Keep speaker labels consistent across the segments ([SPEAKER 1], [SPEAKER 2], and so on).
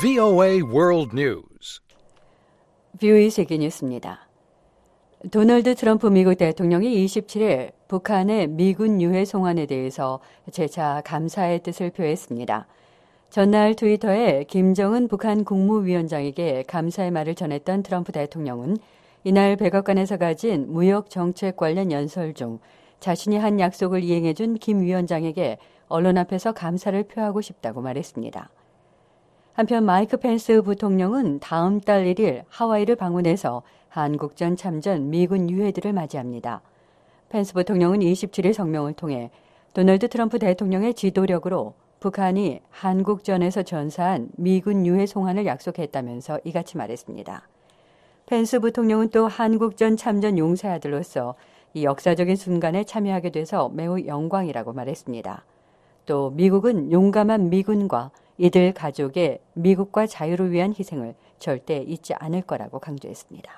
[SPEAKER 1] VOA World News.
[SPEAKER 2] VOA 세계 뉴스입니다. 도널드 트럼프 미국 대통령이 27일 북한의 미군 유해 송환에 대해서 재차 감사의 뜻을 표했습니다. 전날 트위터에 김정은 북한 국무위원장에게 감사의 말을 전했던 트럼프 대통령은 이날 백악관에서 가진 무역 정책 관련 연설 중 자신이 한 약속을 이행해준 김 위원장에게 언론 앞에서 감사를 표하고 싶다고 말했습니다. 한편 마이크 펜스 부통령은 다음 달 1일 하와이를 방문해서 한국전 참전 미군 유해들을 맞이합니다. 펜스 부통령은 27일 성명을 통해 도널드 트럼프 대통령의 지도력으로 북한이 한국전에서 전사한 미군 유해 송환을 약속했다면서 이같이 말했습니다. 펜스 부통령은 또 한국전 참전 용사의 아들로서 이 역사적인 순간에 참여하게 돼서 매우 영광이라고 말했습니다. 또 미국은 용감한 미군과 이들 가족의 미국과 자유를 위한 희생을 절대 잊지 않을 거라고 강조했습니다.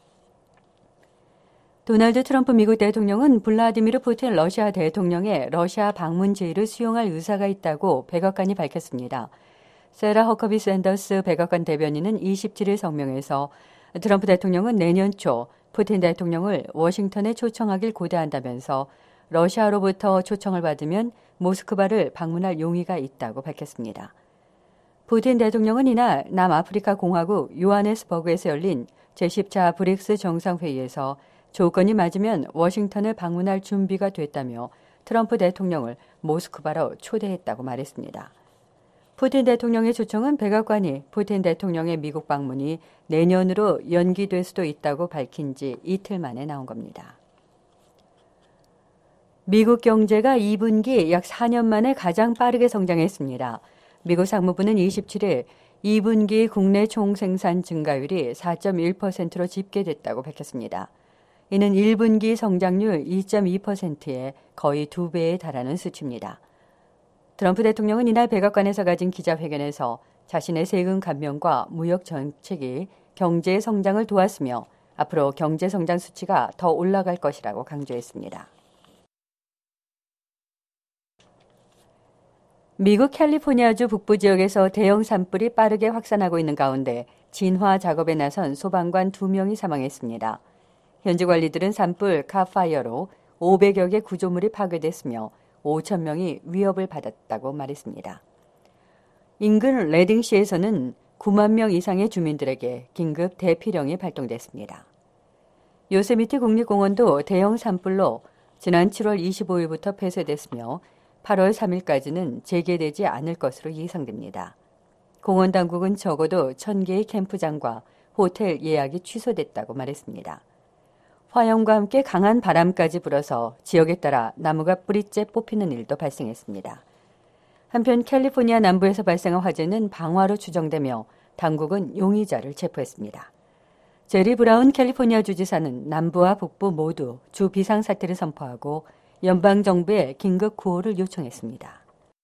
[SPEAKER 2] 도널드 트럼프 미국 대통령은 블라디미르 푸틴 러시아 대통령의 러시아 방문 제의를 수용할 의사가 있다고 백악관이 밝혔습니다. 세라 허커비 샌더스 백악관 대변인은 27일 성명에서 트럼프 대통령은 내년 초 푸틴 대통령을 워싱턴에 초청하길 고대한다면서 러시아로부터 초청을 받으면 모스크바를 방문할 용의가 있다고 밝혔습니다. 푸틴 대통령은 이날 남아프리카 공화국 요하네스버그에서 열린 제10차 브릭스 정상회의에서 조건이 맞으면 워싱턴을 방문할 준비가 됐다며 트럼프 대통령을 모스크바로 초대했다고 말했습니다. 푸틴 대통령의 초청은 백악관이 푸틴 대통령의 미국 방문이 내년으로 연기될 수도 있다고 밝힌 지 이틀 만에 나온 겁니다. 미국 경제가 2분기 약 4년 만에 가장 빠르게 성장했습니다. 미국 상무부는 27일 2분기 국내 총생산 증가율이 4.1%로 집계됐다고 밝혔습니다. 이는 1분기 성장률 2.2%에 거의 2배에 달하는 수치입니다. 트럼프 대통령은 이날 백악관에서 가진 기자회견에서 자신의 세금 감면과 무역 정책이 경제의 성장을 도왔으며 앞으로 경제 성장 수치가 더 올라갈 것이라고 강조했습니다. 미국 캘리포니아주 북부 지역에서 대형 산불이 빠르게 확산하고 있는 가운데 진화 작업에 나선 소방관 2명이 사망했습니다. 현지 관리들은 산불 카파이어로 500여 개 구조물이 파괴됐으며 5천 명이 위협을 받았다고 말했습니다. 인근 레딩시에서는 9만 명 이상의 주민들에게 긴급 대피령이 발동됐습니다. 요세미티 국립공원도 대형 산불로 지난 7월 25일부터 폐쇄됐으며 8월 3일까지는 재개되지 않을 것으로 예상됩니다. 공원 당국은 적어도 1,000개의 캠프장과 호텔 예약이 취소됐다고 말했습니다. 화염과 함께 강한 바람까지 불어서 지역에 따라 나무가 뿌리째 뽑히는 일도 발생했습니다. 한편 캘리포니아 남부에서 발생한 화재는 방화로 추정되며 당국은 용의자를 체포했습니다. 제리 브라운 캘리포니아 주지사는 남부와 북부 모두 주 비상사태를 선포하고 연방정부에 긴급 구호를 요청했습니다.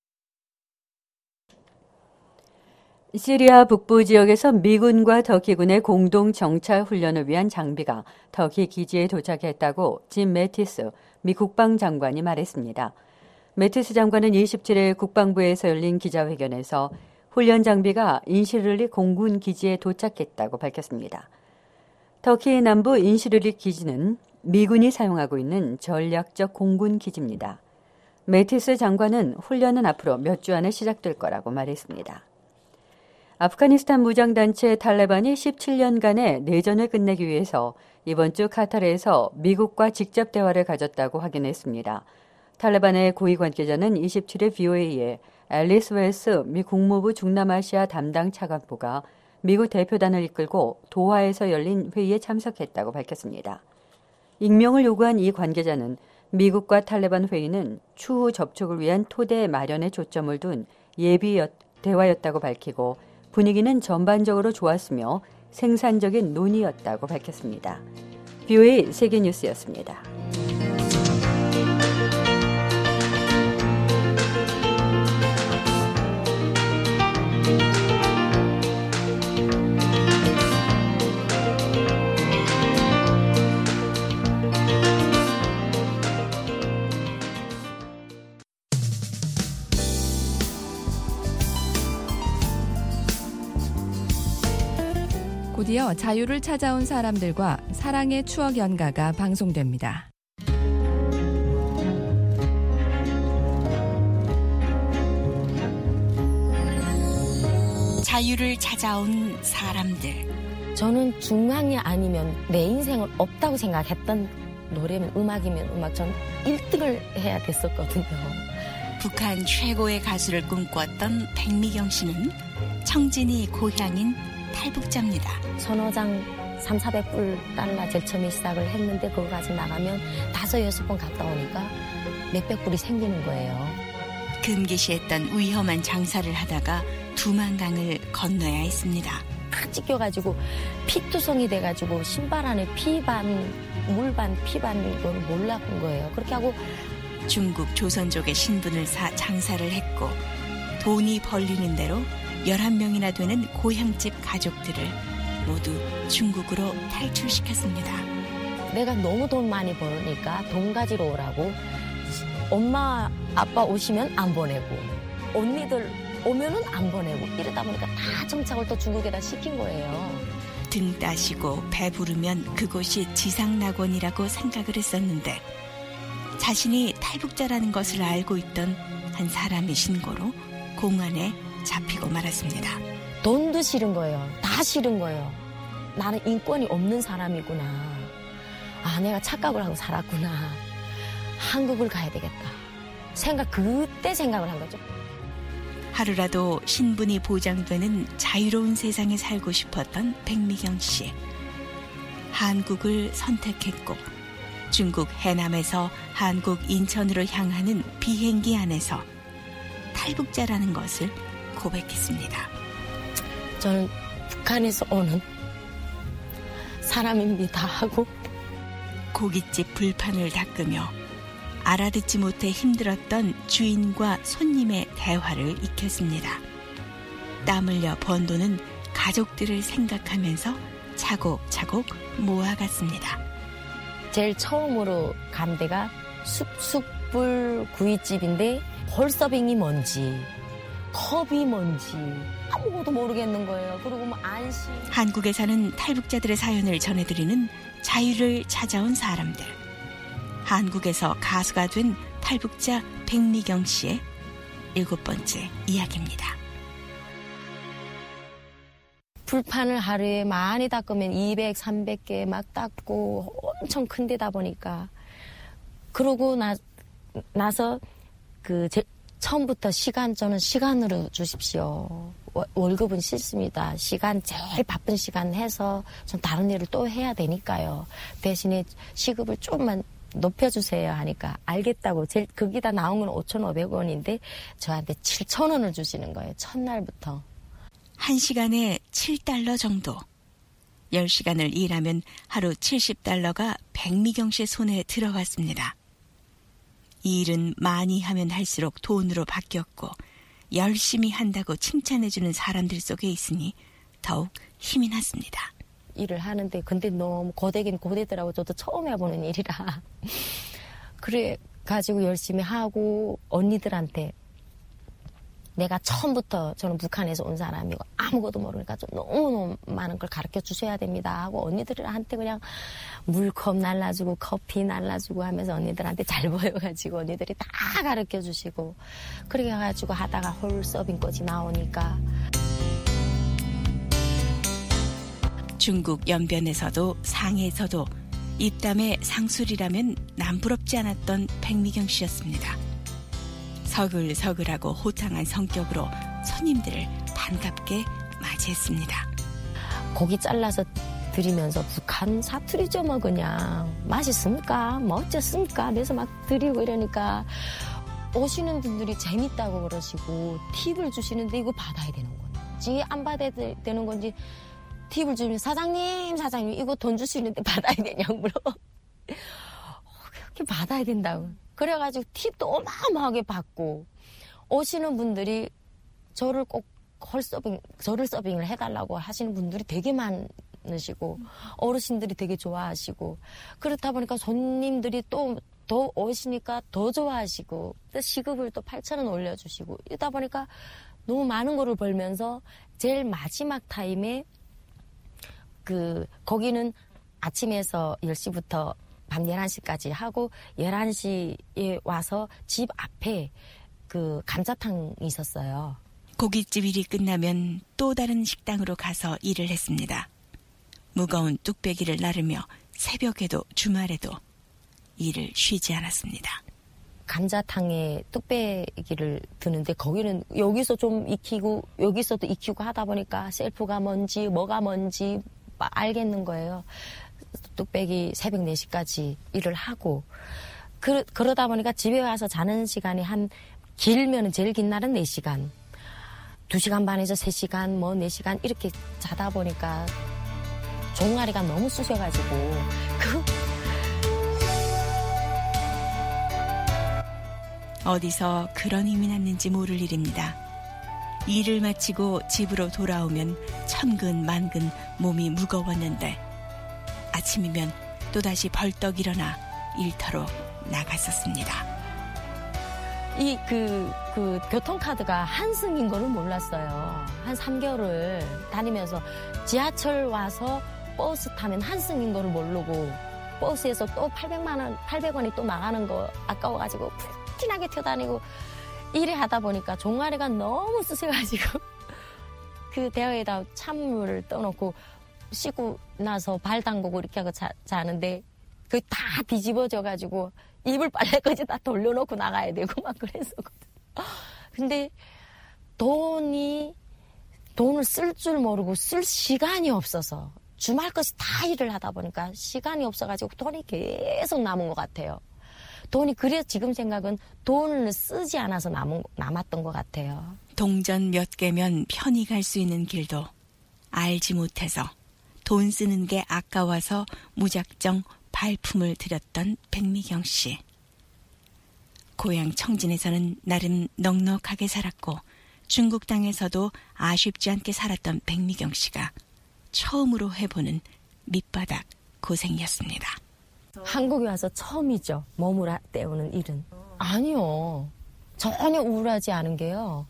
[SPEAKER 2] 시리아 북부 지역에서 미군과 터키군의 공동 정찰 훈련을 위한 장비가 터키 기지에 도착했다고 짐 매티스 미 국방장관이 말했습니다. 매티스 장관은 27일 국방부에서 열린 기자회견에서 훈련 장비가 인시르리 공군 기지에 도착했다고 밝혔습니다. 터키 남부 인시르리 기지는 미군이 사용하고 있는 전략적 공군 기지입니다. 매티스 장관은 훈련은 앞으로 몇 주 안에 시작될 거라고 말했습니다. 아프가니스탄 무장단체 탈레반이 17년간의 내전을 끝내기 위해서 이번 주 카타르에서 미국과 직접 대화를 가졌다고 확인했습니다. 탈레반의 고위 관계자는 27일 VOA에 앨리스 웰스 미 국무부 중남아시아 담당 차관보가 미국 대표단을 이끌고 도하에서 열린 회의에 참석했다고 밝혔습니다. 익명을 요구한 이 관계자는 미국과 탈레반 회의는 추후 접촉을 위한 토대 마련에 초점을 둔 예비 대화였다고 밝히고 분위기는 전반적으로 좋았으며 생산적인 논의였다고 밝혔습니다. VOA 세계뉴스였습니다.
[SPEAKER 3] 곧이어 자유를 찾아온 사람들과 사랑의 추억 연가가 방송됩니다.
[SPEAKER 4] 자유를 찾아온 사람들.
[SPEAKER 5] 저는 중앙이 아니면 내 인생은 없다고 생각했던 노래면 음악이면 음악, 전 1등을 해야 됐었거든요.
[SPEAKER 4] 북한 최고의 가수를 꿈꿨던 백미경 씨는 청진이 고향인 탈북자입니다.
[SPEAKER 5] 선호장 3,400불 달러 제일 처음에 시작을 했는데 그거 가지고 나가면 5-6번 갔다 오니까 몇백 불이 생기는 거예요.
[SPEAKER 4] 금기시했던 위험한 장사를 하다가 두만강을 건너야 했습니다.
[SPEAKER 5] 탁 찢겨가지고 피투성이 돼가지고 신발 안에 피반, 물반, 피반 이걸 몰랐던 거예요. 그렇게 하고
[SPEAKER 4] 중국 조선족의 신분을 사 장사를 했고 돈이 벌리는 대로 11명이나 되는 고향집 가족들을 모두 중국으로 탈출시켰습니다.
[SPEAKER 5] 내가 너무 돈 많이 벌으니까 돈 가지러 오라고 엄마 아빠 오시면 안 보내고 언니들 오면은 안 보내고 이러다 보니까 다 정착을 또 중국에다 시킨 거예요.
[SPEAKER 4] 등 따시고 배부르면 그곳이 지상낙원이라고 생각을 했었는데 자신이 탈북자라는 것을 알고 있던 한 사람의 신고로 공안에 잡히고 말았습니다.
[SPEAKER 5] 돈도 싫은 거예요. 다 싫은 거예요. 나는 인권이 없는 사람이구나. 아, 내가 착각을 하고 살았구나. 한국을 가야 되겠다. 그때 생각을 한 거죠.
[SPEAKER 4] 하루라도 신분이 보장되는 자유로운 세상에 살고 싶었던 백미경 씨. 한국을 선택했고 중국 해남에서 한국 인천으로 향하는 비행기 안에서 탈북자라는 것을 고백했습니다.
[SPEAKER 5] 저는 북한에서 오는 사람입니다 하고
[SPEAKER 4] 고깃집 불판을 닦으며 알아듣지 못해 힘들었던 주인과 손님의 대화를 익혔습니다. 땀 흘려 번 돈은 가족들을 생각하면서 차곡차곡 모아갔습니다.
[SPEAKER 5] 제일 처음으로 간 데가 쑥쑥불 구이집인데 홀서빙이 뭔지 컵이 뭔지 아무것도 모르겠는 거예요. 그리고 뭐 안심.
[SPEAKER 4] 한국에 사는 탈북자들의 사연을 전해드리는 자유를 찾아온 사람들. 한국에서 가수가 된 탈북자 백미경 씨의 7번째 이야기입니다.
[SPEAKER 5] 불판을 하루에 많이 닦으면 200, 300개 막 닦고 엄청 큰 데다 보니까 그러고 나서 처음부터 저는 시간으로 주십시오. 월급은 싫습니다. 시간 제일 바쁜 시간 해서 좀 다른 일을 또 해야 되니까요. 대신에 시급을 조금만 높여주세요 하니까 알겠다고. 거기다 나온 건 5,500원인데 저한테 7,000원을 주시는 거예요. 첫날부터.
[SPEAKER 4] 1시간에 7달러 정도. 10시간을 일하면 하루 70달러가 백미경 씨 손에 들어갔습니다. 이 일은 많이 하면 할수록 돈으로 바뀌었고 열심히 한다고 칭찬해주는 사람들 속에 있으니 더욱 힘이 났습니다.
[SPEAKER 5] 일을 하는데 근데 너무 고되긴 고되더라고. 저도 처음 해보는 일이라. 그래 가지고 열심히 하고 언니들한테 내가 처음부터 저는 북한에서 온 사람이고 아무것도 모르니까 좀 너무 많은 걸 가르쳐 주셔야 됩니다 하고 언니들한테 그냥 물컵 날라주고 커피 날라주고 하면서 언니들한테 잘 보여가지고 언니들이 다 가르쳐 주시고 그렇게 해가지고 하다가 홀서빙까지 나오니까
[SPEAKER 4] 중국 연변에서도 상해에서도 입담의 상술이라면 남부럽지 않았던 백미경 씨였습니다. 서글서글하고 호탕한 성격으로 손님들을 반갑게 맞이했습니다.
[SPEAKER 5] 고기 잘라서 드리면서 북한 사투리죠 뭐 그냥 맛있습니까? 뭐 어쨌습니까? 그래서 막 드리고 이러니까 오시는 분들이 재밌다고 그러시고 팁을 주시는데 이거 받아야 되는 건지 안 받아야 되는 건지 팁을 주면 사장님 이거 돈 주시는데 받아야 되냐고 물어. 그렇게 받아야 된다고. 그래가지고 팁도 어마어마하게 받고 오시는 분들이 저를 꼭 저를 서빙을 해달라고 하시는 분들이 되게 많으시고 어르신들이 되게 좋아하시고 그렇다 보니까 손님들이 또 더 오시니까 더 좋아하시고 시급을 또 8,000원 올려주시고 이러다 보니까 너무 많은 거를 벌면서 제일 마지막 타임에 거기는 아침에서 10시부터 밤 11시까지 하고 11시에 와서 집 앞에 감자탕이 있었어요.
[SPEAKER 4] 고깃집 일이 끝나면 또 다른 식당으로 가서 일을 했습니다. 무거운 뚝배기를 나르며 새벽에도 주말에도 일을 쉬지 않았습니다.
[SPEAKER 5] 감자탕에 뚝배기를 드는데 거기는 여기서 좀 익히고 여기서도 익히고 하다 보니까 셀프가 뭔지 뭐가 뭔지 알겠는 거예요. 뚝배기 새벽 4시까지 일을 하고 그러다 보니까 집에 와서 자는 시간이 길면 제일 긴 날은 4시간 2시간 반에서 3시간 뭐 4시간 이렇게 자다 보니까 종아리가 너무 쑤셔가지고
[SPEAKER 4] 어디서 그런 힘이 났는지 모를 일입니다. 일을 마치고 집으로 돌아오면 천근만근 몸이 무거웠는데 아침이면 또다시 벌떡 일어나 일터로 나갔었습니다.
[SPEAKER 5] 이 교통카드가 한승인 거를 몰랐어요. 한 3개월을 다니면서 지하철 와서 버스 타면 한승인 거를 모르고 버스에서 또 800원이 또 나가는 거 아까워가지고 푸틴하게 튀어다니고 일을 하다 보니까 종아리가 너무 쑤셔가지고 그 대야에다 찬물을 떠놓고 씻고 나서 발 담그고 이렇게 하고 자는데 그 다 뒤집어져가지고 이불 빨래까지 다 돌려놓고 나가야 되고 막 그랬었거든. 근데 돈을 쓸 줄 모르고 쓸 시간이 없어서 주말까지 다 일을 하다 보니까 시간이 없어가지고 돈이 계속 남은 것 같아요. 그래서 지금 생각은 돈을 쓰지 않아서 남았던 것 같아요.
[SPEAKER 4] 동전 몇 개면 편히 갈 수 있는 길도 알지 못해서 돈 쓰는 게 아까워서 무작정 발품을 들였던 백미경 씨. 고향 청진에서는 나름 넉넉하게 살았고 중국 땅에서도 아쉽지 않게 살았던 백미경 씨가 처음으로 해보는 밑바닥 고생이었습니다.
[SPEAKER 5] 한국에 와서 처음이죠. 몸을 때우는 일은. 아니요. 전혀 우울하지 않은 게요.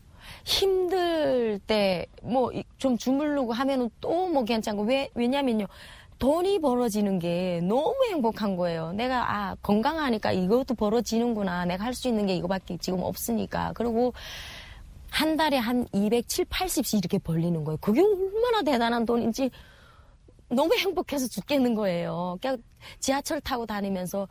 [SPEAKER 5] 힘들 때 뭐 좀 주무르고 하면은 또 뭐 괜찮고 왜냐면요. 돈이 벌어지는 게 너무 행복한 거예요. 내가 건강하니까 이것도 벌어지는구나. 내가 할 수 있는 게 이거밖에 지금 없으니까. 그리고 한 달에 한 270, 80씩 이렇게 벌리는 거예요. 그게 얼마나 대단한 돈인지 너무 행복해서 죽겠는 거예요. 그냥 지하철 타고 다니면서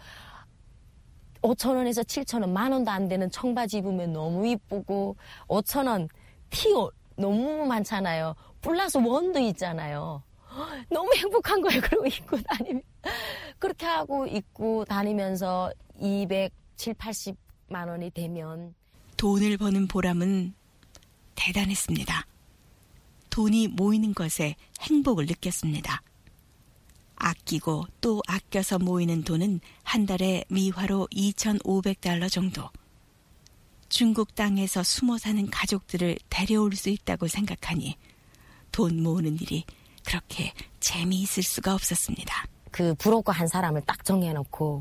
[SPEAKER 5] 5,000원에서 7,000원, 10,000원도 안 되는 청바지 입으면 너무 이쁘고 5,000원 티 너무 많잖아요. 플러스 원도 있잖아요. 너무 행복한 거예요. 그러고 입고 다니면. 그렇게 하고 입고 다니면서 270, 80만 원이 되면
[SPEAKER 4] 돈을 버는 보람은 대단했습니다. 돈이 모이는 것에 행복을 느꼈습니다. 아끼고 또 아껴서 모이는 돈은 한 달에 미화로 2,500달러 정도. 중국 땅에서 숨어 사는 가족들을 데려올 수 있다고 생각하니 돈 모으는 일이 그렇게 재미있을 수가 없었습니다.
[SPEAKER 5] 브로커 한 사람을 딱 정해놓고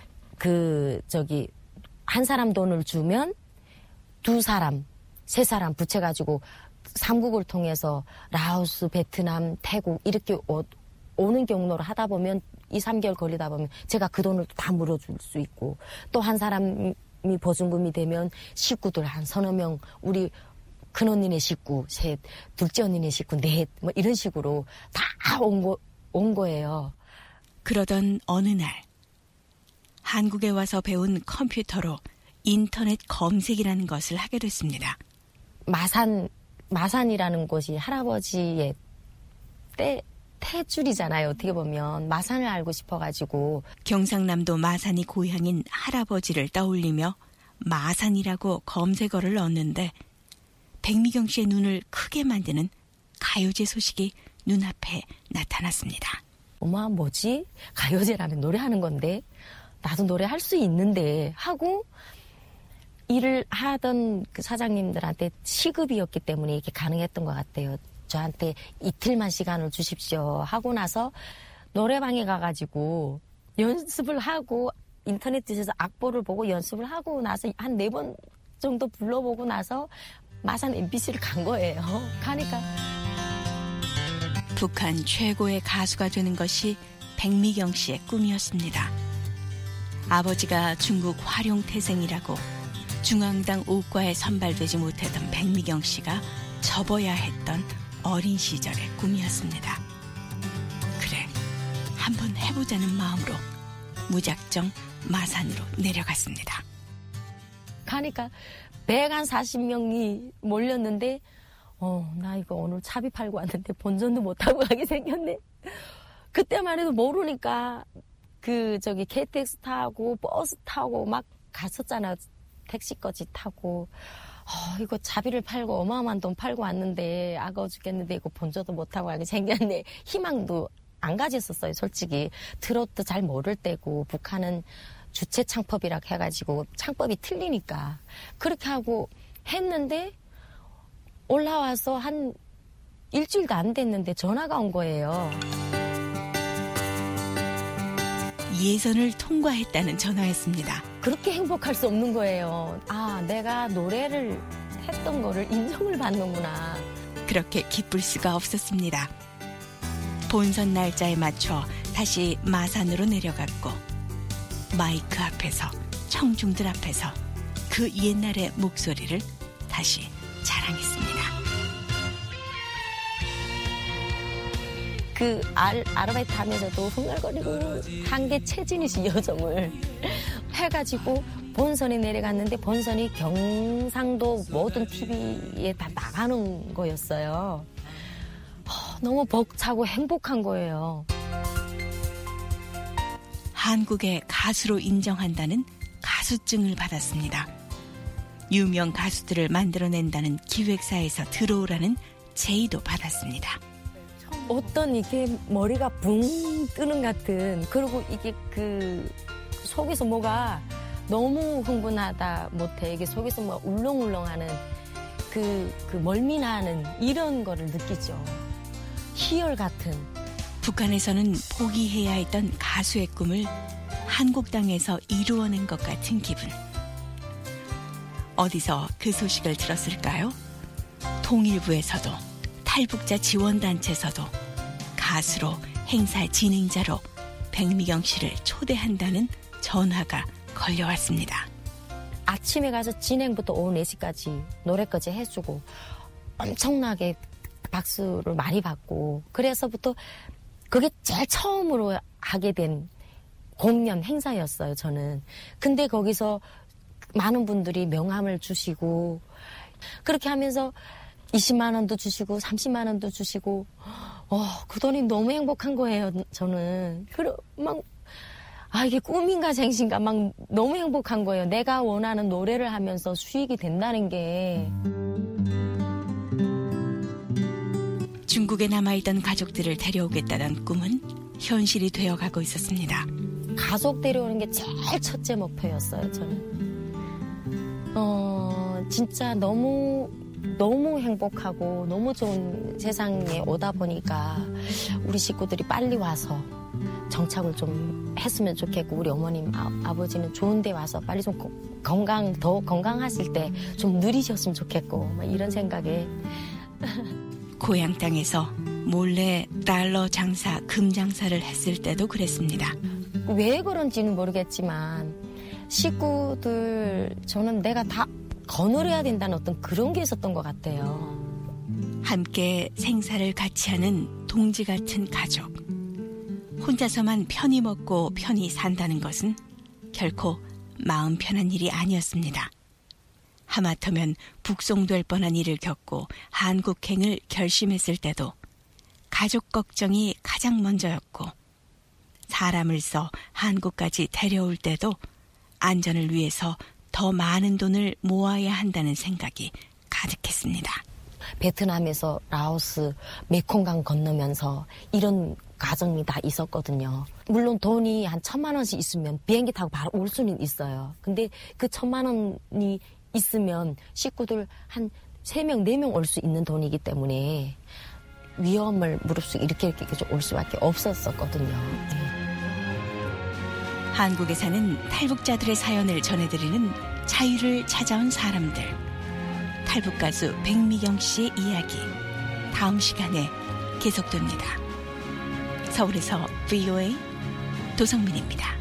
[SPEAKER 5] 한 사람 돈을 주면 2사람, 3사람 붙여가지고 3국을 통해서 라오스, 베트남, 태국 이렇게 오는 경로를 하다 보면 2, 3개월 걸리다 보면 제가 그 돈을 다 물어줄 수 있고 또 한 사람이 보증금이 되면 식구들 한 서너 명 우리 큰언니네 식구 셋, 둘째 언니네 식구 넷 뭐 이런 식으로 다 온 거예요.
[SPEAKER 4] 그러던 어느 날 한국에 와서 배운 컴퓨터로 인터넷 검색이라는 것을 하게 됐습니다. 마산이라는 곳이 할아버지의 태줄이잖아요. 어떻게 보면 마산을 알고 싶어가지고 경상남도 마산이 고향인 할아버지를 떠올리며 마산이라고 검색어를 넣었는데 백미경 씨의 눈을 크게 만드는 가요제 소식이 눈앞에 나타났습니다.
[SPEAKER 5] 엄마 뭐지? 가요제라면 노래하는 건데 나도 노래할 수 있는데 하고 일을 하던 그 사장님들한테 시급이었기 때문에 이렇게 가능했던 것 같아요. 저한테 이틀만 시간을 주십시오 하고 나서 노래방에 가가지고 연습을 하고 인터넷에서 악보를 보고 연습을 하고 나서 한 4번 정도 불러보고 나서 마산 MBC를 간 거예요. 가니까
[SPEAKER 4] 북한 최고의 가수가 되는 것이 백미경 씨의 꿈이었습니다. 아버지가 중국 활용태생이라고 중앙당 오과에 선발되지 못했던 백미경 씨가 접어야 했던 어린 시절의 꿈이었습니다. 그래, 한번 해보자는 마음으로 무작정 마산으로 내려갔습니다.
[SPEAKER 5] 가니까 140명이 몰렸는데 나 이거 오늘 차비 팔고 왔는데 본전도 못하고 가게 생겼네. 그때만 해도 모르니까 KTX 타고 버스 타고 막 갔었잖아. 택시까지 타고 이거 차비를 팔고 어마어마한 돈 팔고 왔는데 아까워 죽겠는데 이거 본전도 못하고 가게 생겼네. 희망도 안 가졌었어요. 솔직히 트로트 잘 모를 때고 북한은 주체 창법이라고 해가지고 창법이 틀리니까 그렇게 하고 했는데 올라와서 한 일주일도 안 됐는데 전화가 온 거예요.
[SPEAKER 4] 예선을 통과했다는 전화였습니다.
[SPEAKER 5] 그렇게 행복할 수 없는 거예요. 내가 노래를 했던 거를 인정을 받는구나.
[SPEAKER 4] 그렇게 기쁠 수가 없었습니다. 본선 날짜에 맞춰 다시 마산으로 내려갔고 마이크 앞에서 청중들 앞에서 그 옛날의 목소리를 다시 자랑했습니다.
[SPEAKER 5] 아르바이트 하면서도 흥얼거리고 한계 최진희 씨 여정을 해가지고 본선에 내려갔는데 본선이 경상도 모든 TV에 다 나가는 거였어요. 너무 벅차고 행복한 거예요.
[SPEAKER 4] 한국의 가수로 인정한다는 가수증을 받았습니다. 유명 가수들을 만들어낸다는 기획사에서 들어오라는 제의도 받았습니다.
[SPEAKER 5] 어떤 이게 머리가 붕 뜨는 같은, 그리고 이게 속에서 뭐가 너무 흥분하다 못해 이게 속에서 뭐 울렁울렁하는 멀미나는 이런 거를 느끼죠. 희열 같은.
[SPEAKER 4] 북한에서는 포기해야 했던 가수의 꿈을 한국 땅에서 이루어낸 것 같은 기분. 어디서 그 소식을 들었을까요? 통일부에서도 탈북자 지원단체에서도 가수로 행사 진행자로 백미경 씨를 초대한다는 전화가 걸려왔습니다.
[SPEAKER 5] 아침에 가서 진행부터 오후 4시까지 노래까지 해주고 엄청나게 박수를 많이 받고, 그래서부터 그게 제일 처음으로 하게 된 공연 행사였어요, 저는. 근데 거기서 많은 분들이 명함을 주시고 그렇게 하면서 20만 원도 주시고 30만 원도 주시고 그 돈이 너무 행복한 거예요, 저는. 이게 꿈인가 생신가 막 너무 행복한 거예요. 내가 원하는 노래를 하면서 수익이 된다는 게.
[SPEAKER 4] 중국에 남아있던 가족들을 데려오겠다는 꿈은 현실이 되어가고 있었습니다.
[SPEAKER 5] 가족 데려오는 게 제일 첫째 목표였어요, 저는. 진짜 너무 행복하고 너무 좋은 세상에 오다 보니까 우리 식구들이 빨리 와서 정착을 좀 했으면 좋겠고, 우리 어머님, 아버지는 좋은 데 와서 빨리 좀 더 건강하실 때 좀 누리셨으면 좋겠고, 막 이런 생각에.
[SPEAKER 4] 고향 땅에서 몰래 달러 장사, 금 장사를 했을 때도 그랬습니다.
[SPEAKER 5] 왜 그런지는 모르겠지만 식구들, 저는 내가 다 거느려야 된다는 어떤 그런 게 있었던 것 같아요.
[SPEAKER 4] 함께 생사를 같이 하는 동지 같은 가족. 혼자서만 편히 먹고 편히 산다는 것은 결코 마음 편한 일이 아니었습니다. 하마터면 북송될 뻔한 일을 겪고 한국행을 결심했을 때도 가족 걱정이 가장 먼저였고, 사람을 써 한국까지 데려올 때도 안전을 위해서 더 많은 돈을 모아야 한다는 생각이 가득했습니다.
[SPEAKER 5] 베트남에서 라오스, 메콩강 건너면서 이런 과정이 다 있었거든요. 물론 돈이 한 1,000만 원씩 있으면 비행기 타고 바로 올 수는 있어요. 근데 그 1,000만 원이 있으면 식구들 한 3명, 4명 올 수 있는 돈이기 때문에 위험을 무릅쓰고 이렇게 올 수밖에 없었거든요. 네.
[SPEAKER 4] 한국에 사는 탈북자들의 사연을 전해드리는 자유를 찾아온 사람들. 탈북 가수 백미경 씨의 이야기. 다음 시간에 계속됩니다. 서울에서 VOA 도성민입니다.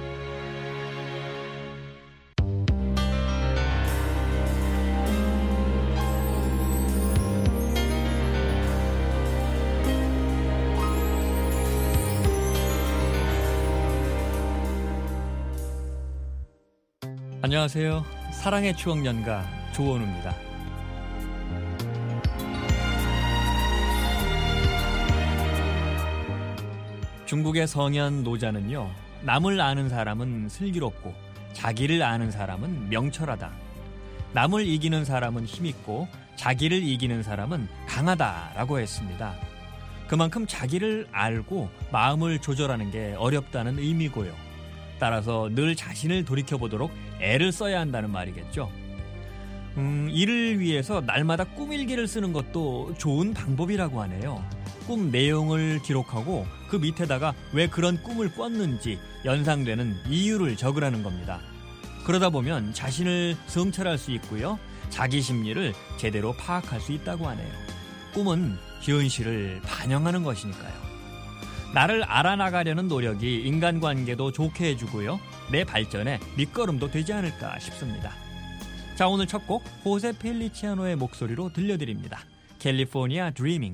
[SPEAKER 6] 안녕하세요. 사랑의 추억 연가 조원우입니다. 중국의 성현 노자는요, 남을 아는 사람은 슬기롭고 자기를 아는 사람은 명철하다. 남을 이기는 사람은 힘있고 자기를 이기는 사람은 강하다라고 했습니다. 그만큼 자기를 알고 마음을 조절하는 게 어렵다는 의미고요. 따라서 늘 자신을 돌이켜보도록 애를 써야 한다는 말이겠죠. 이를 위해서 날마다 꿈일기를 쓰는 것도 좋은 방법이라고 하네요. 꿈 내용을 기록하고 그 밑에다가 왜 그런 꿈을 꿨는지 연상되는 이유를 적으라는 겁니다. 그러다 보면 자신을 성찰할 수 있고요. 자기 심리를 제대로 파악할 수 있다고 하네요. 꿈은 현실을 반영하는 것이니까요. 나를 알아나가려는 노력이 인간관계도 좋게 해주고요. 내 발전에 밑거름도 되지 않을까 싶습니다. 자, 오늘 첫 곡 호세 펠리치아노의 목소리로 들려드립니다. 캘리포니아 드리밍.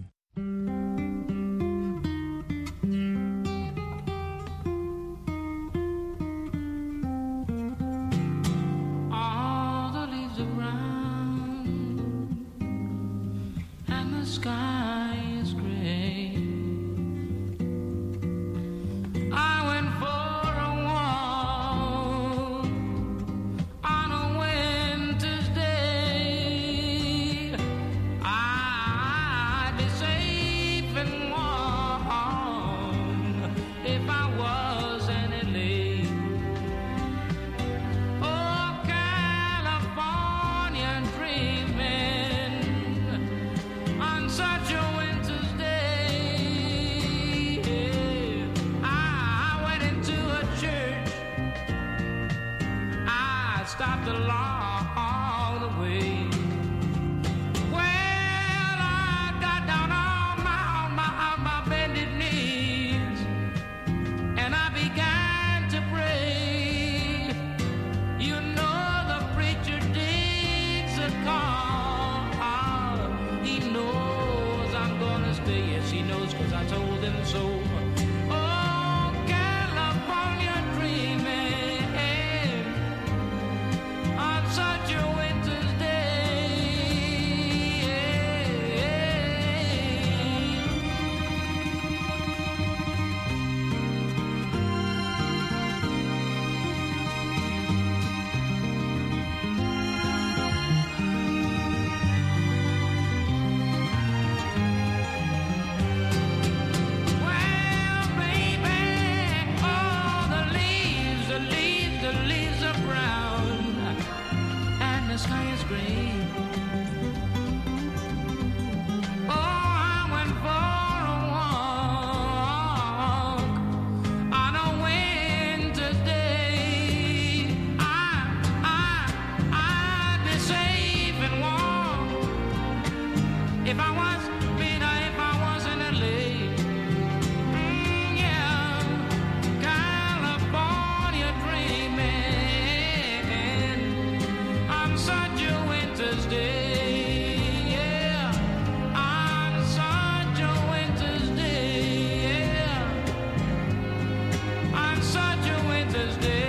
[SPEAKER 7] Stopped along the way. Well, I got down on my bended knees, and I began to pray. You know the preacher digs a call. He knows I'm gonna stay. Yes, he knows, 'cause I told him so. Oh, California dreaming on such a winter's day. Well, baby, oh, the leaves are brown, and the sky is gray. Oh, I went for a walk on a winter's day. I'd be safe and warm if I was, if I wasn't late. Yeah, California dreaming on such a winter's day. Yeah, on such a winter's day. Yeah, on such a winter's day.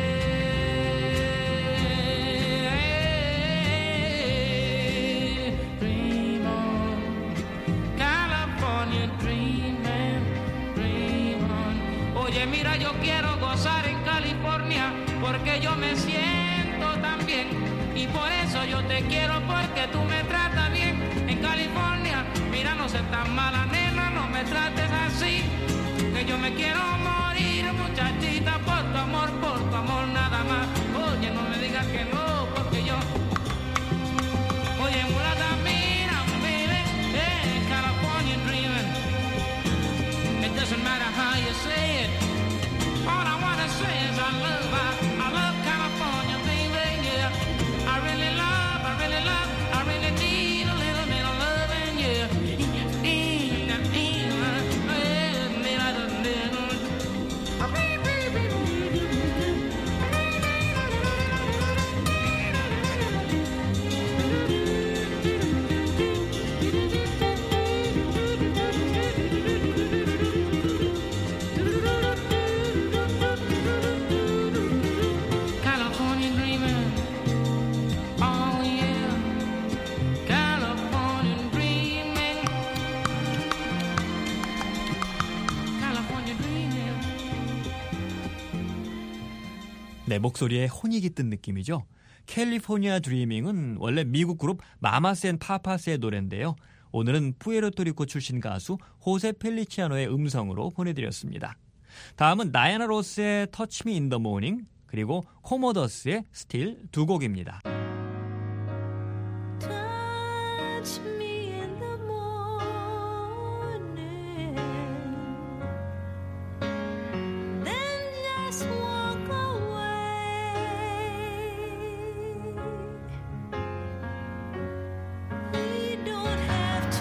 [SPEAKER 7] Dream on, California dreaming, dream on. Oye, mira, yo quiero gozar en California porque yo me siento tan bien. Y por eso yo te quiero, porque tú me tratas bien. En California, mira, no seas tan mala, nena, no me trates así, que yo me quiero morir, muchachita, por tu amor nada más. Oye, no me digas que no, porque yo... Oye, mulata, mira, baby, California dreaming. It doesn't matter how you say it. All I wanna say is I love California, baby, yeah. I really love, I really need
[SPEAKER 6] 네, 목소리에 혼이 깃든 느낌이죠. 캘리포니아 드리밍은 원래 미국 그룹 마마스 앤 파파스의 노래인데요. 오늘은 푸에르토리코 출신 가수 호세 펠리치아노의 음성으로 보내드렸습니다. 다음은 다이애나 로스의 Touch Me in the Morning 그리고 코모더스의 Still 두 곡입니다.
[SPEAKER 8] Touch me in the morning, then just walk away. We don't have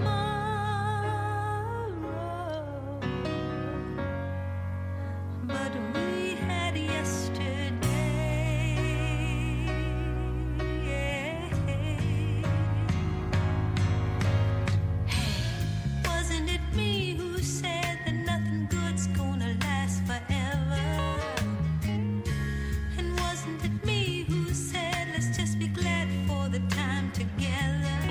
[SPEAKER 8] tomorrow, but we had yesterday. Wasn't it me who said that nothing good's gonna last forever? And wasn't it me who said let's just be glad for the time together?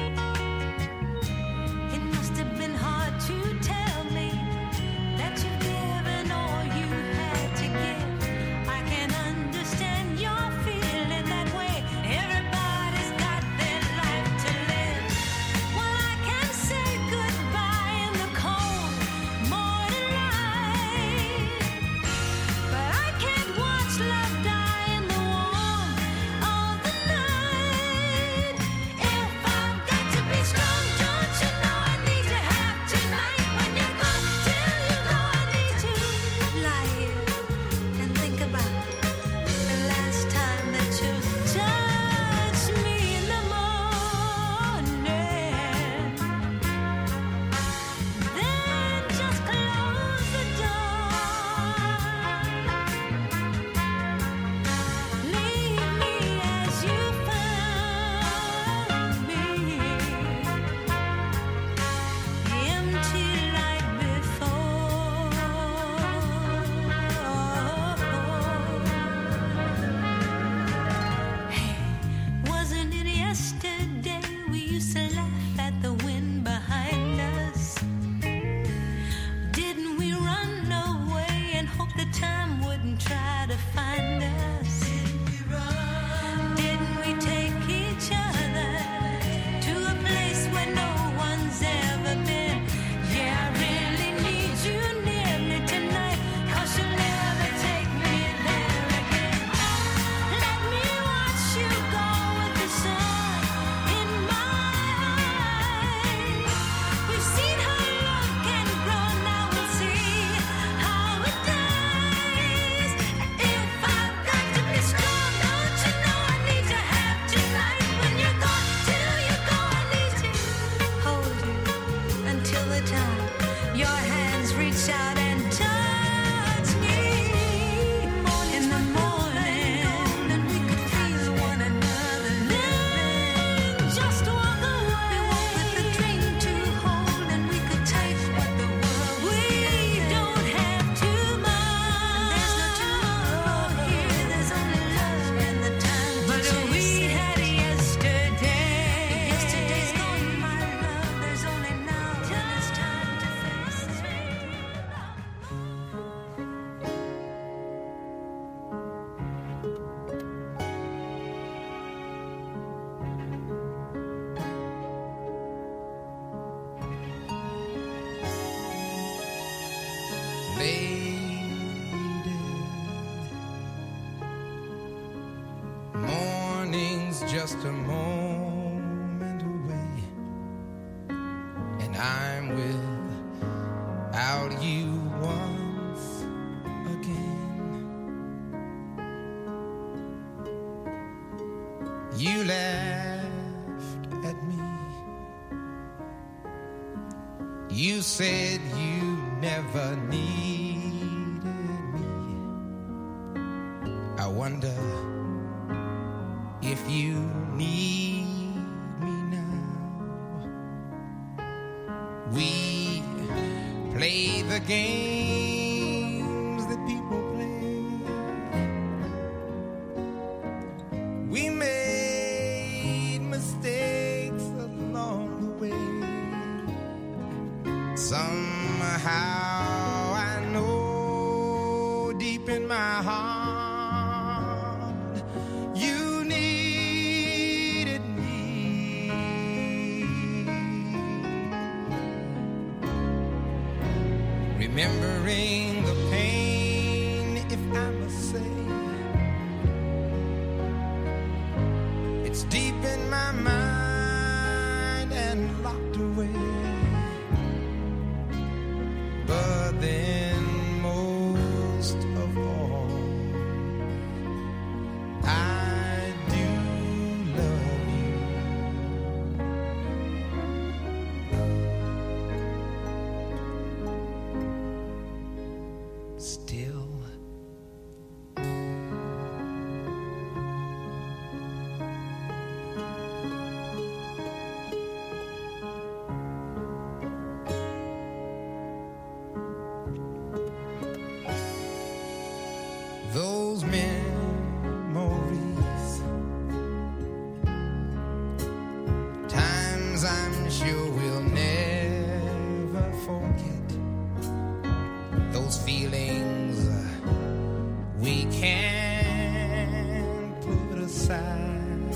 [SPEAKER 8] It must have been hard to tell me that you've given all you had to give. I can understand your feeling that way. Everybody's got their life to live. Well, I can say goodbye in the cold morning light, but I can't watch love die in the warmth of the night. If I've got to be strong, don't you know I need to have tonight? When you're gone, till you go, I need to lie here and think about the last time that you touched me in the morning. Then just close the door. Leave me as you found me, empty like before. Hey, wasn't it yesterday we used to laugh at the wind behind us? Didn't we run away and hope the time wouldn't try to find us? Didn't we take each other to a place where no one's ever been? Yeah, I really need you near me tonight, 'cause you'll never take me there again. Let me watch you go with the sun in my eyes. We've seen how love can grow, now we'll see how it dies. If I've got to be strong, don't you know I need to have tonight? When you're gone, till you go, I need to hold you until the time your hands reach out and touch me in the morning, and we could feel one another. Then just walk away. We walk with a dream to hold, and we could take what the world. We don't have tomorrow. There's no tomorrow here. There's only love and the time to chase. But we had yesterday. Yesterday's gone, my love. There's only now, and it's time to face it.
[SPEAKER 9] Lady, morning's just a moment away, and I'm without you once again. You laughed at me. You said you never needed me. I wonder if you need me now. We play the games that people play. We made mistakes along the way. Somehow I know deep in my heart remembering the pain, if I must say. It's deep in my mind and locked away. But then most of all, I do love you. Still. Those memories, times I'm sure we'll never forget. Those feelings we can't put aside.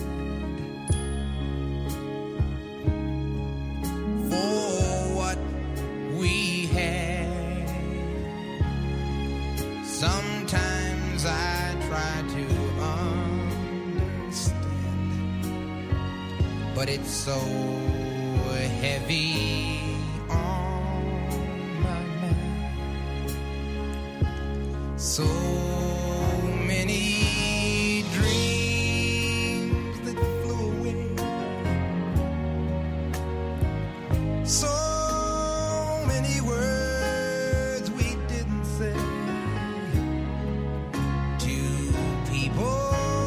[SPEAKER 9] For what we had, sometimes I try to understand, but it's so heavy on my mind. So many dreams that flew away, so many words we didn't say to people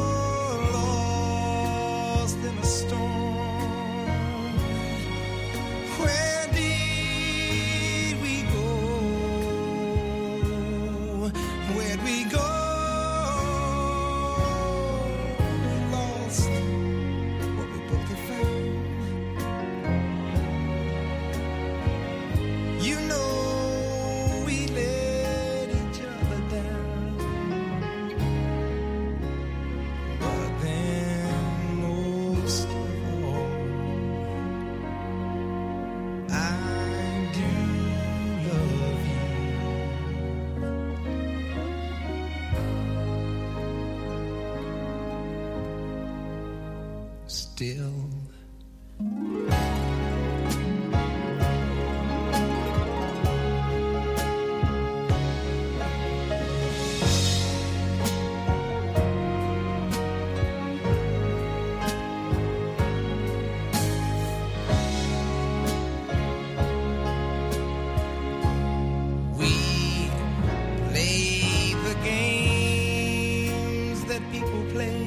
[SPEAKER 9] lost in a storm. Where did we go? Where'd we go? We lost what we both had found. You know we let each other down. But then most of all, I do love you. Still. We play the games that people play.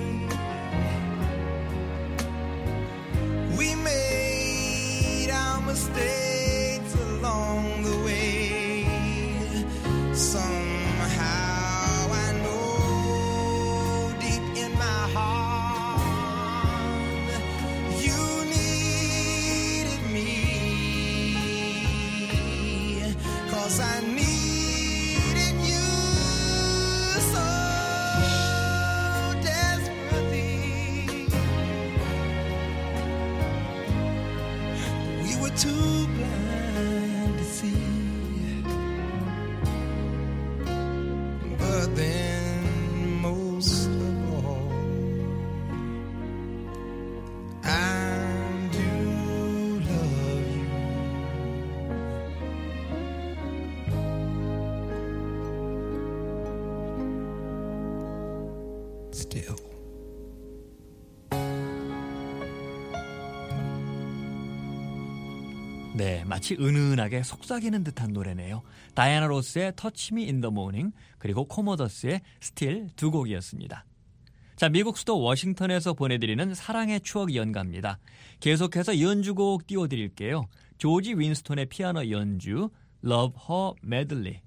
[SPEAKER 9] We made our mistakes along the way. Somehow I know deep in my heart you needed me, 'cause I needed you so desperately. We were too blind to see. But then most of all, I do love you. Still.
[SPEAKER 6] 네, 마치 은은하게 속삭이는 듯한 노래네요. 다이아나 로스의 Touch Me in the Morning, 그리고 코모더스의 Still 두 곡이었습니다. 자, 미국 수도 워싱턴에서 보내드리는 사랑의 추억 연가입니다. 계속해서 연주곡 띄워드릴게요. 조지 윈스톤의 피아노 연주 Love Her Madly.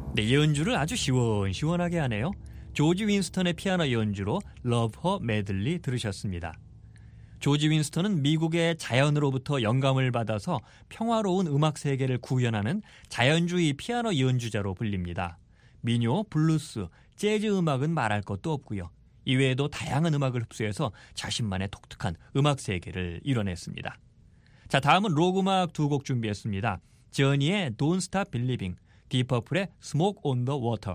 [SPEAKER 6] 네, 연주를 아주 시원시원하게 하네요. 조지 윈스턴의 피아노 연주로 Love Her Madly 들으셨습니다. 조지 윈스턴은 미국의 자연으로부터 영감을 받아서 평화로운 음악 세계를 구현하는 자연주의 피아노 연주자로 불립니다. 민요, 블루스, 재즈 음악은 말할 것도 없고요. 이외에도 다양한 음악을 흡수해서 자신만의 독특한 음악 세계를 이뤄냈습니다. 자, 다음은 록 음악 두 곡 준비했습니다. 저니의 Don't Stop Believing, 디퍼플의 Smoke on the Water.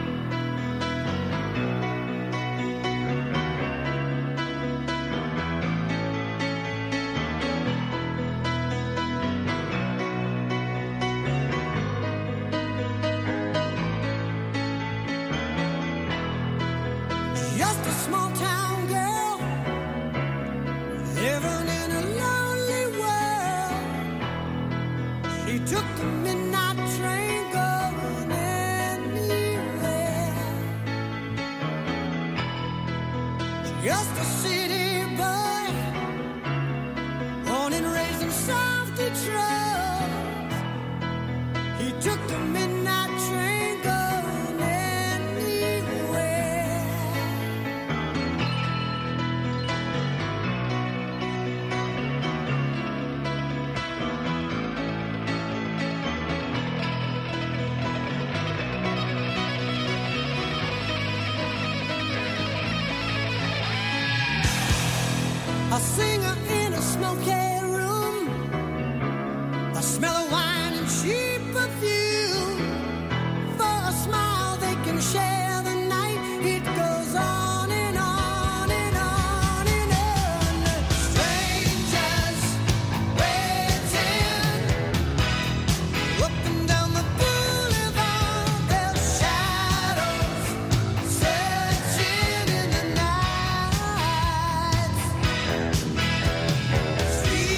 [SPEAKER 9] Just a small town girl living in a lonely world. She took the midnight train going anywhere. Just a city boy, born and raised in South Detroit. He took the midnight train going anywhere. A singer in a smoky room, a smell of wine and cheap perfume. For a smile they can share the night. It goes on and on and on and on. Strangers waiting up and down the boulevard. Their shadows searching in the night. Street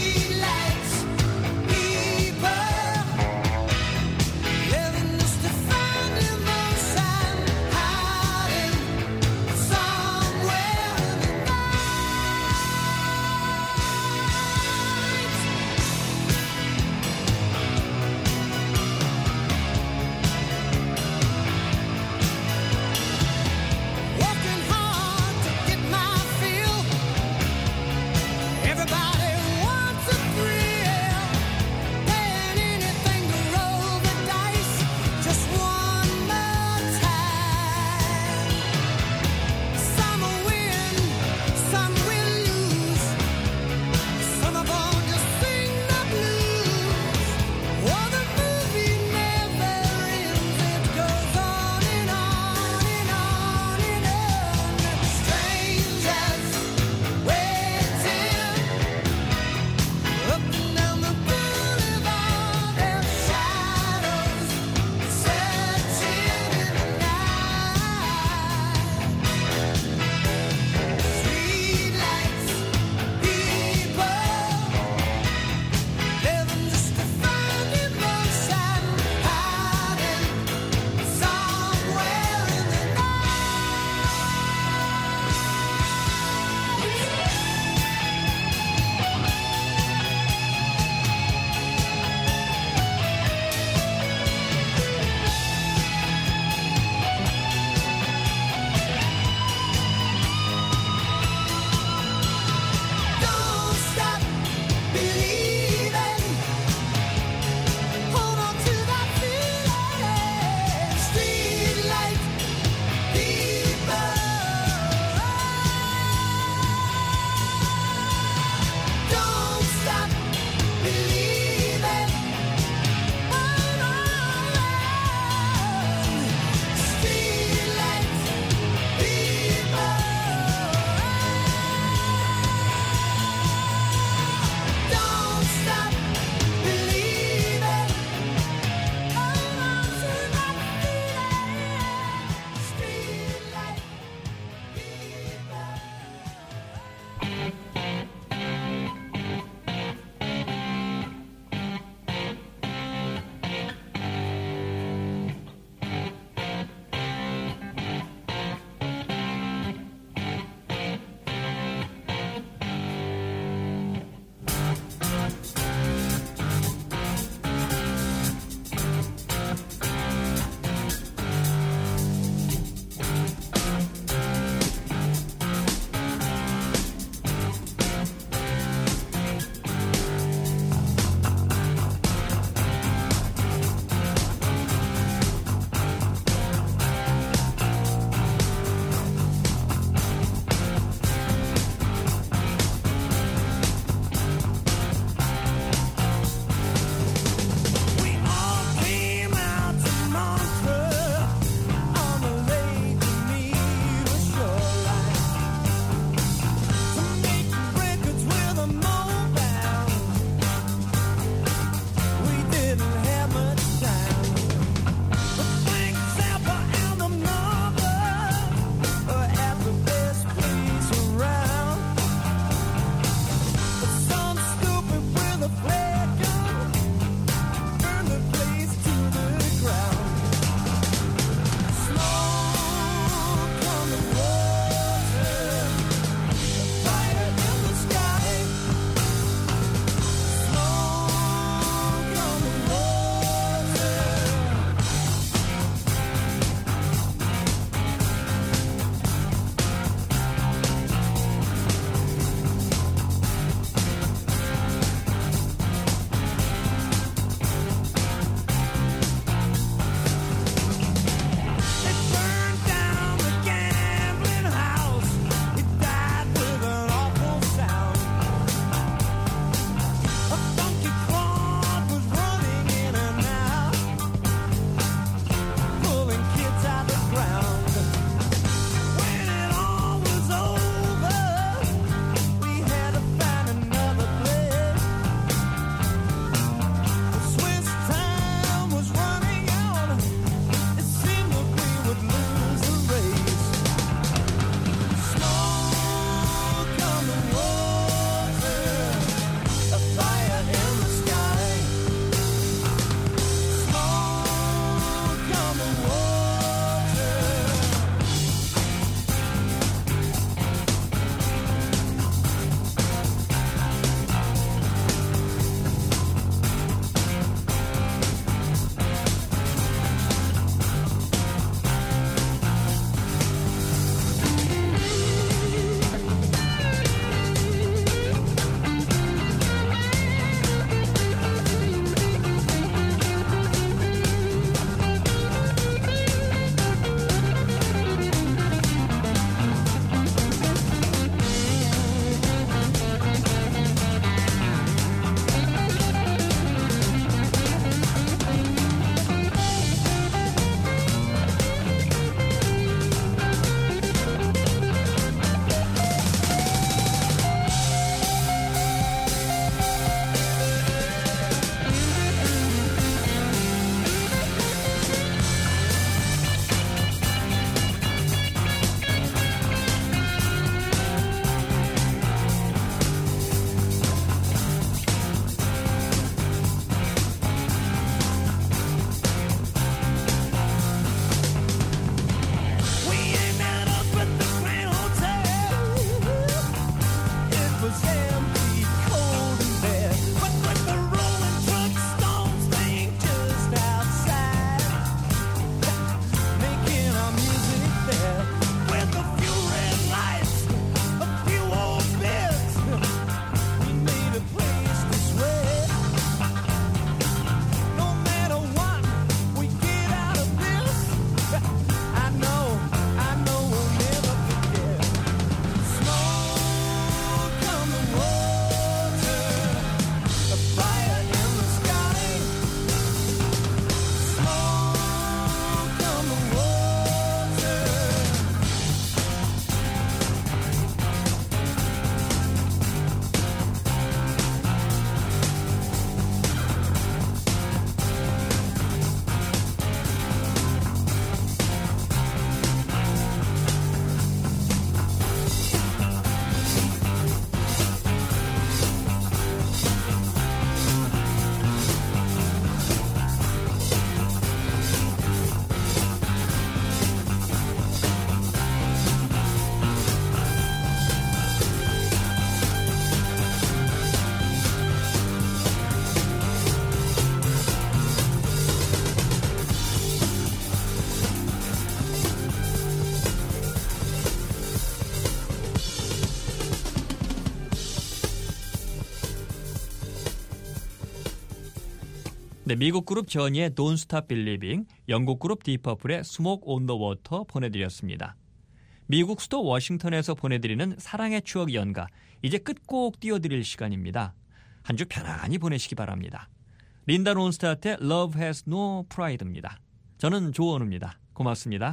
[SPEAKER 6] 네, 미국 그룹 저니의 Don't Stop Believing, 영국 그룹 디퍼플의 Smoke on the Water 보내드렸습니다. 미국 수도 워싱턴에서 보내드리는 사랑의 추억 연가, 이제 끝곡 띄워드릴 시간입니다. 한 주 편안히 보내시기 바랍니다. 린다 론스타트의 Love Has No Pride입니다. 저는 조원우입니다. 고맙습니다.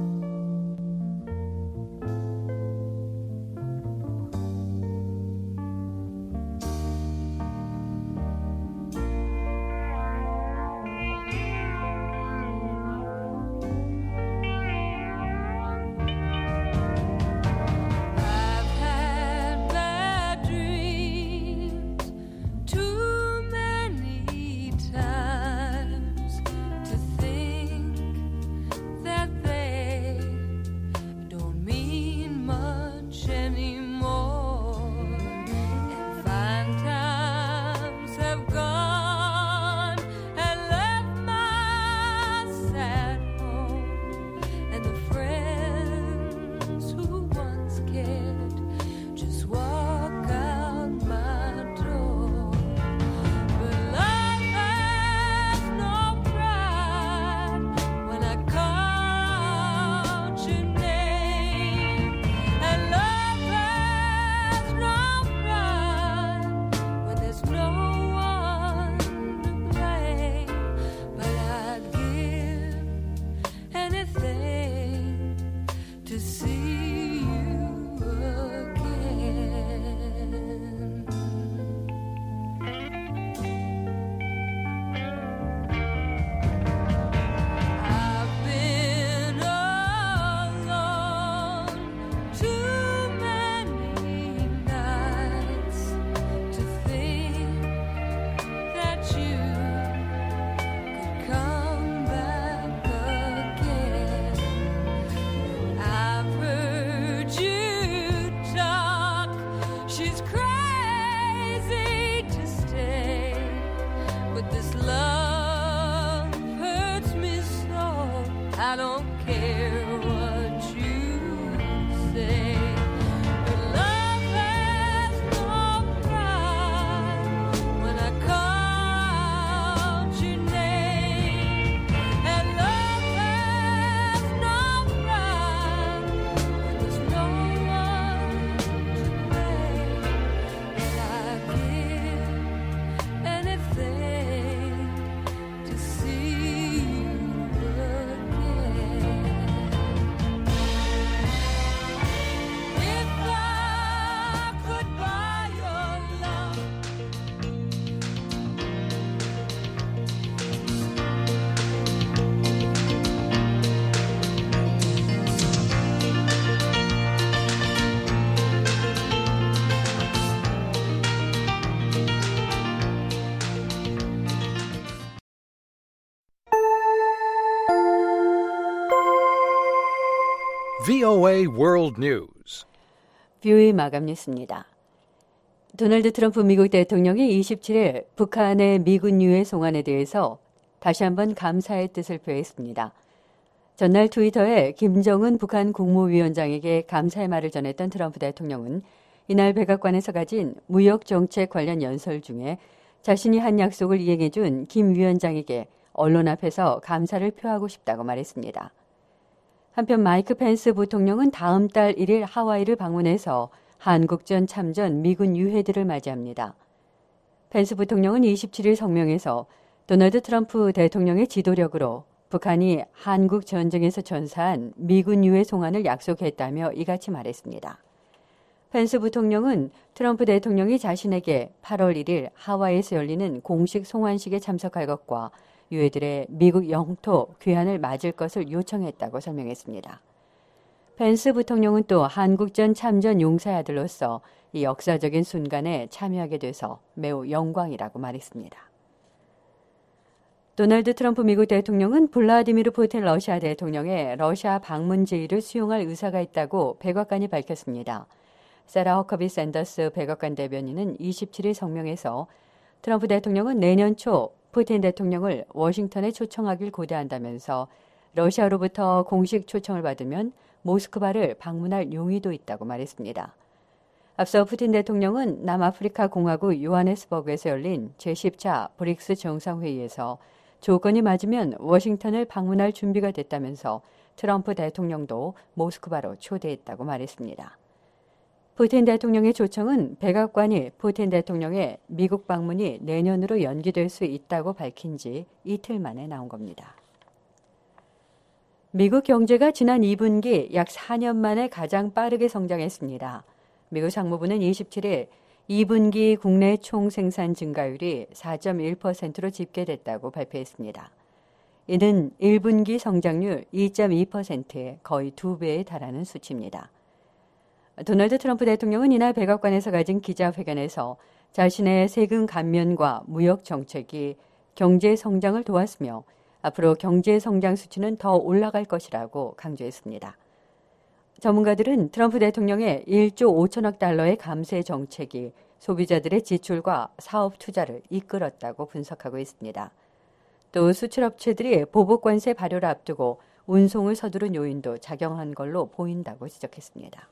[SPEAKER 1] VOA World News.
[SPEAKER 2] VOA 마감 뉴스입니다. 도널드 트럼프 미국 대통령이 27일 북한의 미군 유해 송환에 대해서 다시 한번 감사의 뜻을 표했습니다. 전날 트위터에 김정은 북한 국무위원장에게 감사의 말을 전했던 트럼프 대통령은 이날 백악관에서 가진 무역정책 관련 연설 중에 자신이 한 약속을 이행해준 김 위원장에게 언론 앞에서 감사를 표하고 싶다고 말했습니다. 한편 마이크 펜스 부통령은 다음 달 1일 하와이를 방문해서 한국전 참전 미군 유해들을 맞이합니다. 펜스 부통령은 27일 성명에서 도널드 트럼프 대통령의 지도력으로 북한이 한국 전쟁에서 전사한 미군 유해 송환을 약속했다며 이같이 말했습니다. 펜스 부통령은 트럼프 대통령이 자신에게 8월 1일 하와이에서 열리는 공식 송환식에 참석할 것과 유해들의 미국 영토 귀환을 맞을 것을 요청했다고 설명했습니다. 펜스 부통령은 또 한국전 참전 용사의 아들로서 이 역사적인 순간에 참여하게 돼서 매우 영광이라고 말했습니다. 도널드 트럼프 미국 대통령은 블라디미르 푸틴 러시아 대통령의 러시아 방문 제의를 수용할 의사가 있다고 백악관이 밝혔습니다. 세라 허커비 샌더스 백악관 대변인은 27일 성명에서 트럼프 대통령은 내년 초 푸틴 대통령을 워싱턴에 초청하길 고대한다면서 러시아로부터 공식 초청을 받으면 모스크바를 방문할 용의도 있다고 말했습니다. 앞서 푸틴 대통령은 남아프리카 공화국 요하네스버그에서 열린 제10차 브릭스 정상회의에서 조건이 맞으면 워싱턴을 방문할 준비가 됐다면서 트럼프 대통령도 모스크바로 초대했다고 말했습니다. 푸틴 대통령의 초청은 백악관이 푸틴 대통령의 미국 방문이 내년으로 연기될 수 있다고 밝힌 지 이틀 만에 나온 겁니다. 미국 경제가 지난 2분기 약 4년 만에 가장 빠르게 성장했습니다. 미국 상무부는 27일 2분기 국내 총생산 증가율이 4.1%로 집계됐다고 발표했습니다. 이는 1분기 성장률 2.2%에 거의 2배에 달하는 수치입니다. 도널드 트럼프 대통령은 이날 백악관에서 가진 기자회견에서 자신의 세금 감면과 무역 정책이 경제 성장을 도왔으며 앞으로 경제 성장 수치는 더 올라갈 것이라고 강조했습니다. 전문가들은 트럼프 대통령의 1조 5천억 달러의 감세 정책이 소비자들의 지출과 사업 투자를 이끌었다고 분석하고 있습니다. 또 수출업체들이 보복관세 발효를 앞두고 운송을 서두른 요인도 작용한 걸로 보인다고 지적했습니다.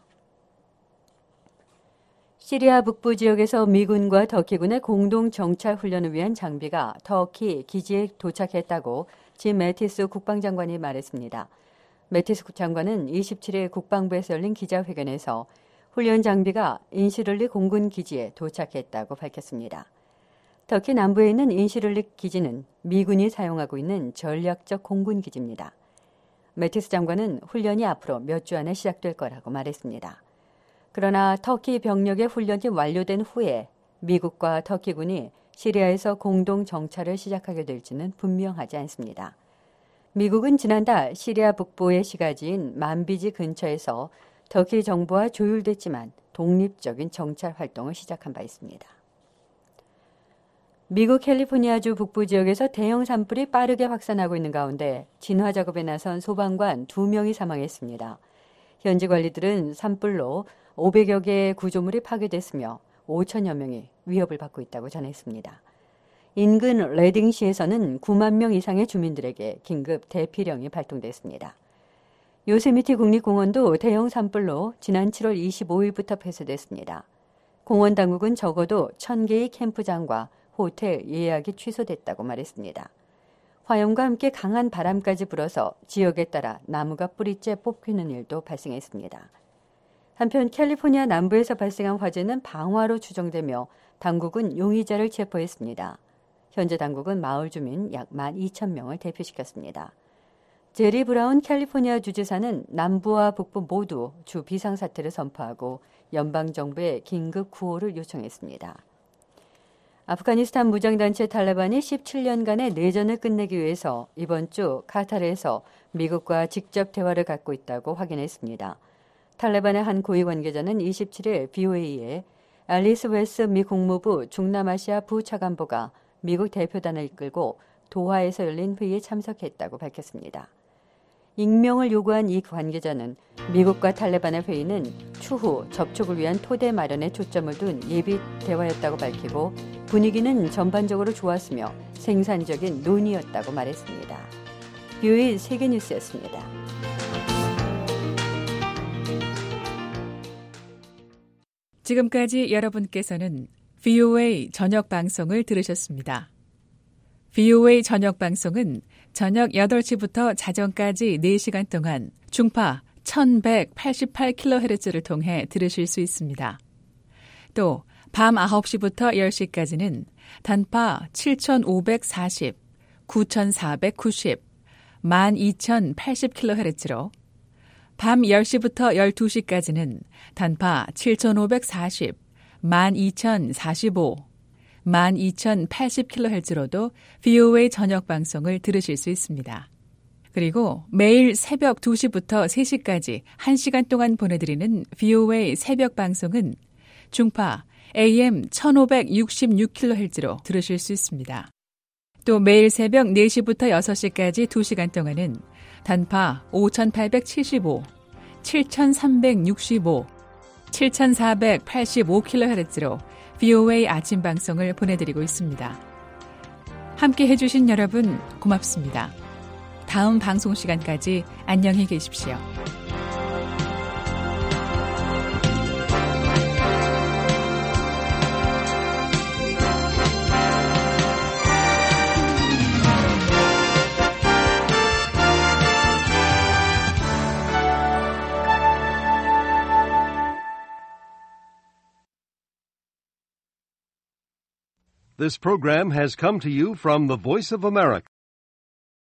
[SPEAKER 2] 시리아 북부 지역에서 미군과 터키군의 공동 정찰 훈련을 위한 장비가 터키 기지에 도착했다고 짐 매티스 국방장관이 말했습니다. 매티스 장관은 27일 국방부에서 열린 기자회견에서 훈련 장비가 인시를리 공군 기지에 도착했다고 밝혔습니다. 터키 남부에 있는 인시를리 기지는 미군이 사용하고 있는 전략적 공군 기지입니다. 매티스 장관은 훈련이 앞으로 몇 주 안에 시작될 거라고 말했습니다. 그러나 터키 병력의 훈련이 완료된 후에 미국과 터키군이 시리아에서 공동 정찰을 시작하게 될지는 분명하지 않습니다. 미국은 지난달 시리아 북부의 시가지인 만비지 근처에서 터키 정부와 조율됐지만 독립적인 정찰 활동을 시작한 바 있습니다. 미국 캘리포니아주 북부 지역에서 대형 산불이 빠르게 확산하고 있는 가운데 진화 작업에 나선 소방관 2명이 사망했습니다. 현지 관리들은 산불로 500여 개의 구조물이 파괴됐으며 5천여 명이 위협을 받고 있다고 전했습니다. 인근 레딩시에서는 9만 명 이상의 주민들에게 긴급 대피령이 발동됐습니다. 요세미티 국립공원도 대형 산불로 지난 7월 25일부터 폐쇄됐습니다. 공원 당국은 적어도 1,000개의 캠프장과 호텔 예약이 취소됐다고 말했습니다. 화염과 함께 강한 바람까지 불어서 지역에 따라 나무가 뿌리째 뽑히는 일도 발생했습니다. 한편 캘리포니아 남부에서 발생한 화재는 방화로 추정되며 당국은 용의자를 체포했습니다. 현재 당국은 마을 주민 약 12,000명을 대피시켰습니다. 제리 브라운 캘리포니아 주지사는 남부와 북부 모두 주 비상사태를 선포하고 연방정부에 긴급 구호를 요청했습니다. 아프가니스탄 무장단체 탈레반이 17년간의 내전을 끝내기 위해서 이번 주 카타르에서 미국과 직접 대화를 갖고 있다고 확인했습니다. 탈레반의 한 고위 관계자는 27일 BOA에 앨리스 웨스 미 국무부 중남아시아 부차관보가 미국 대표단을 이끌고 도하에서 열린 회의에 참석했다고 밝혔습니다. 익명을 요구한 이 관계자는 미국과 탈레반의 회의는 추후 접촉을 위한 토대 마련에 초점을 둔 예비 대화였다고 밝히고 분위기는 전반적으로 좋았으며 생산적인 논의였다고 말했습니다. BOA 세계뉴스였습니다.
[SPEAKER 10] 지금까지 여러분께서는 VOA 저녁 방송을 들으셨습니다. VOA 저녁 방송은 저녁 8시부터 자정까지 4시간 동안 중파 1188kHz를 통해 들으실 수 있습니다. 또 밤 9시부터 10시까지는 단파 7540, 9490, 12080kHz로 밤 10시부터 12시까지는 단파 7540, 12045, 12080kHz로도 VOA 저녁 방송을 들으실 수 있습니다. 그리고 매일 새벽 2시부터 3시까지 1시간 동안 보내드리는 VOA 새벽 방송은 중파 AM 1566kHz로 들으실 수 있습니다. 또 매일 새벽 4시부터 6시까지 2시간 동안은 단파 5875, 7365, 7485kHz로 VOA 아침 방송을 보내드리고 있습니다. 함께 해주신 여러분 고맙습니다. 다음 방송 시간까지 안녕히 계십시오.
[SPEAKER 1] This program has come to you from the Voice of America,